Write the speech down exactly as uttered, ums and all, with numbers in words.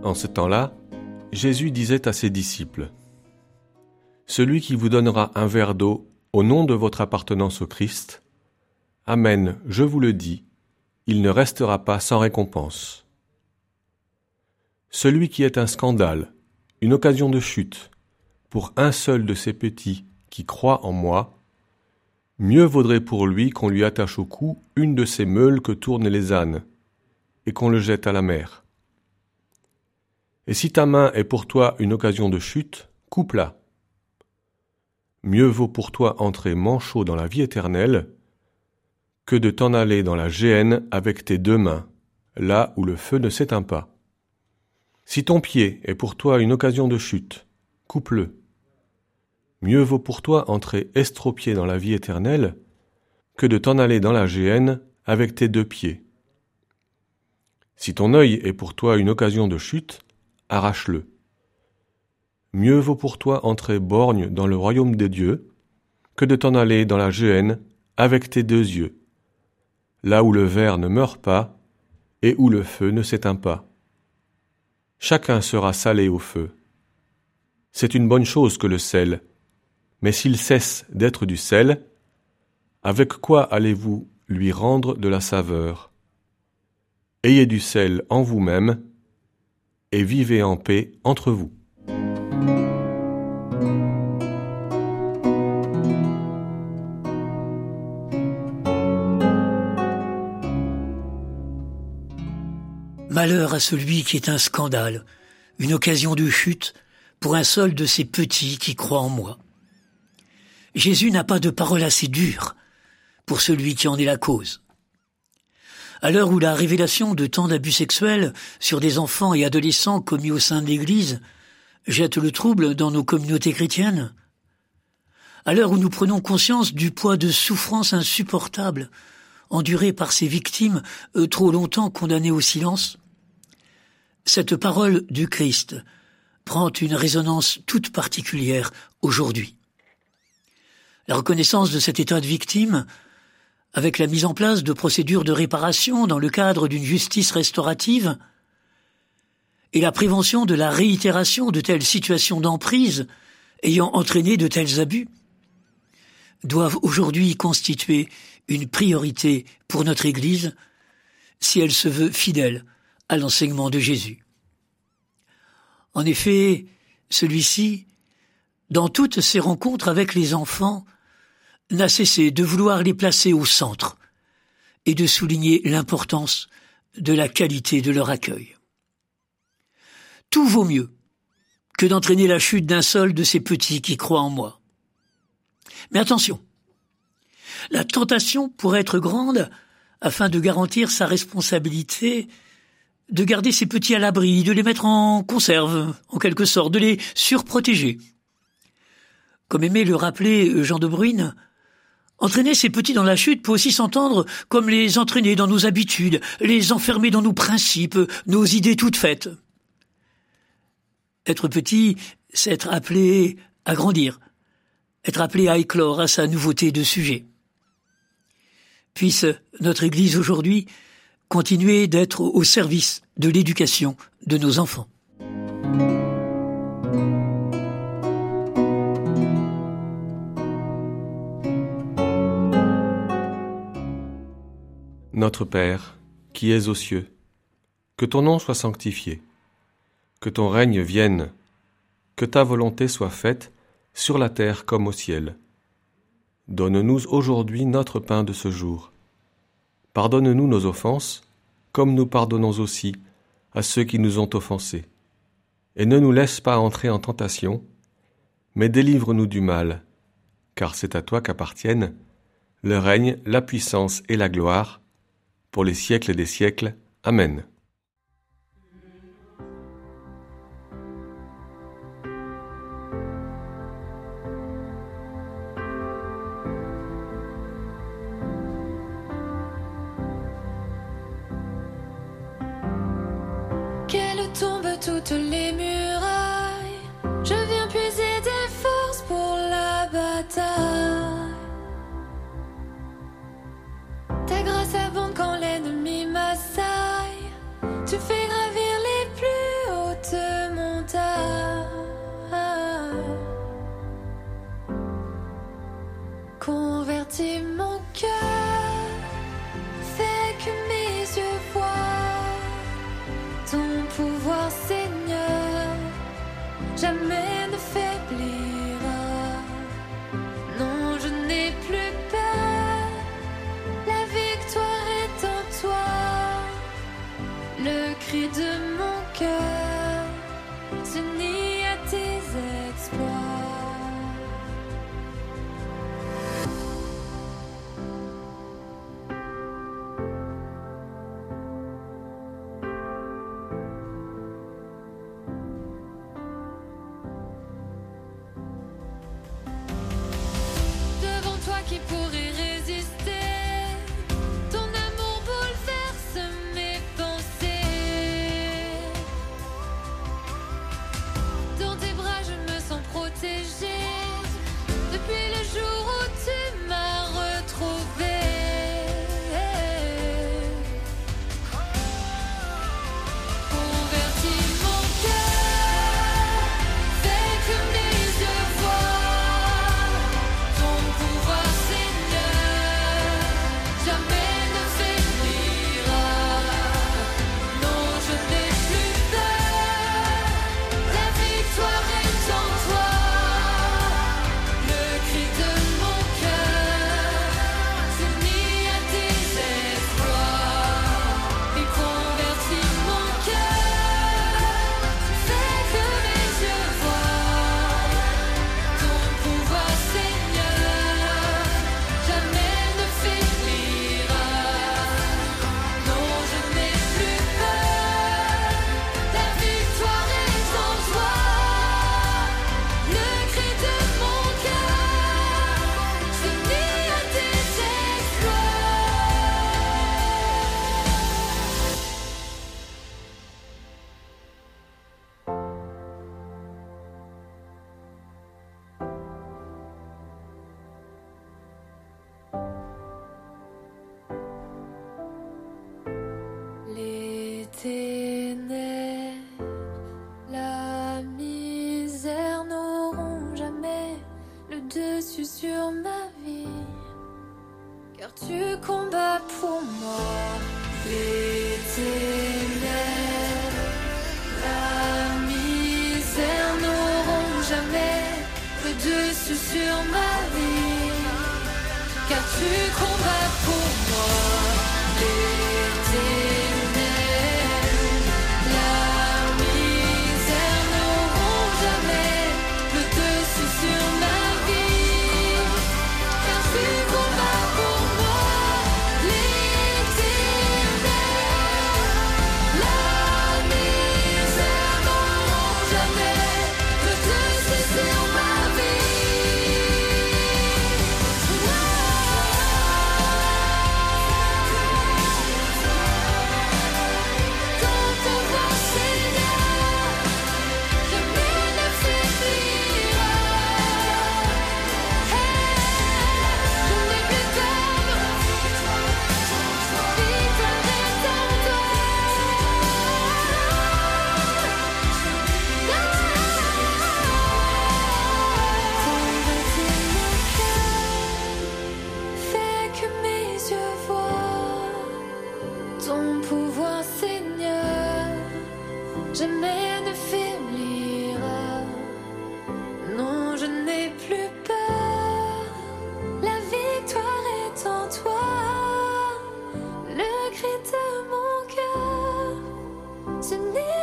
En ce temps-là, Jésus disait à ses disciples : « Celui qui vous donnera un verre d'eau au nom de votre appartenance au Christ, Amen, je vous le dis, il ne restera pas sans récompense. Celui qui est un scandale, une occasion de chute, pour un seul de ces petits qui croient en moi, mieux vaudrait pour lui qu'on lui attache au cou une de ces meules que tournent les ânes, et qu'on le jette à la mer. Et si ta main est pour toi une occasion de chute, coupe-la. Mieux vaut pour toi entrer manchot dans la vie éternelle que de t'en aller dans la géhenne avec tes deux mains, là où le feu ne s'éteint pas. Si ton pied est pour toi une occasion de chute, coupe-le. Mieux vaut pour toi entrer estropié dans la vie éternelle que de t'en aller dans la géhenne avec tes deux pieds. Si ton œil est pour toi une occasion de chute, arrache-le. Mieux vaut pour toi entrer borgne dans le royaume des dieux que de t'en aller dans la géhenne avec tes deux yeux, là où le ver ne meurt pas et où le feu ne s'éteint pas. Chacun sera salé au feu. C'est une bonne chose que le sel, mais s'il cesse d'être du sel, avec quoi allez-vous lui rendre de la saveur ? Ayez du sel en vous-même et vivez en paix entre vous. Malheur à celui qui est un scandale, une occasion de chute pour un seul de ces petits qui croient en moi. Jésus n'a pas de parole assez dure pour celui qui en est la cause. À l'heure où la révélation de tant d'abus sexuels sur des enfants et adolescents commis au sein de l'Église jette le trouble dans nos communautés chrétiennes, à l'heure où nous prenons conscience du poids de souffrances insupportables endurées par ces victimes euh, trop longtemps condamnées au silence, cette parole du Christ prend une résonance toute particulière aujourd'hui. La reconnaissance de cet état de victime, avec la mise en place de procédures de réparation dans le cadre d'une justice restaurative, et la prévention de la réitération de telles situations d'emprise ayant entraîné de tels abus, doivent aujourd'hui constituer une priorité pour notre Église si elle se veut fidèle à l'enseignement de Jésus. En effet, celui-ci, dans toutes ses rencontres avec les enfants, n'a cessé de vouloir les placer au centre et de souligner l'importance de la qualité de leur accueil. Tout vaut mieux que d'entraîner la chute d'un seul de ces petits qui croient en moi. Mais attention, la tentation pourrait être grande, afin de garantir sa responsabilité, de garder ces petits à l'abri, de les mettre en conserve, en quelque sorte, de les surprotéger. Comme aimait le rappeler Jean de Bruyne, entraîner ces petits dans la chute peut aussi s'entendre comme les entraîner dans nos habitudes, les enfermer dans nos principes, nos idées toutes faites. Être petit, c'est être appelé à grandir, être appelé à éclore à sa nouveauté de sujet. Puisse notre Église aujourd'hui continuer d'être au service de l'éducation de nos enfants. Notre Père, qui es aux cieux, que ton nom soit sanctifié, que ton règne vienne, que ta volonté soit faite sur la terre comme au ciel. Donne-nous aujourd'hui notre pain de ce jour. Pardonne-nous nos offenses, comme nous pardonnons aussi à ceux qui nous ont offensés. Et ne nous laisse pas entrer en tentation, mais délivre-nous du mal, car c'est à toi qu'appartiennent le règne, la puissance et la gloire, pour les siècles des siècles. Amen. Qu'elle tombe toutes les murailles, je viens puiser des forces pour la bataille. Ta grâce abonde quand l'ennemi m'assaille, tu fais gravir les plus hautes pouvoir, Seigneur, jamais ne faiblira. Non, je n'ai plus peur, la victoire est en toi. Le cri de mon cœur s'unit à tes exploits. Qui pourrait résister? Ton amour bouleverse mes pensées. Dans tes bras je me sens protégée depuis le jour où tu m'as retrouvée. Convertis mon cœur, fais que mes yeux voient ton pouvoir. Jamais ne faiblira. Non, je n'ai plus peur. La victoire est en toi. Le cri de mon cœur s'unit à tes exploits. Et convertis mon cœur. Fais que mes yeux voient ton pouvoir, Seigneur. Jamais ne faiblira. Non, je n'ai plus peur. La victoire est en toi. Le cri de mon cœur s'unit à tes exploits. Les ténèbres, la misère n'auront jamais le dessus sur ma vie, car tu combats pour moi. Les ténèbres, la misère n'auront jamais le dessus sur ma vie, car tu combats pour moi. Les ténèbres, la misère n'auront jamais le dessus sur ma vie, car tu combats pour moi. Les ténèbres, la misère n'auront jamais le dessus sur ma ton pouvoir, Seigneur, jamais ne faiblira. Je n'ai plus peur, victoire est en toi. Convertis mon cœur, fais que mes yeux voient ton pouvoir, Seigneur, jamais ne faiblira. Non, je n'ai plus peur. La victoire est en toi. Le cri de mon cœur s'unit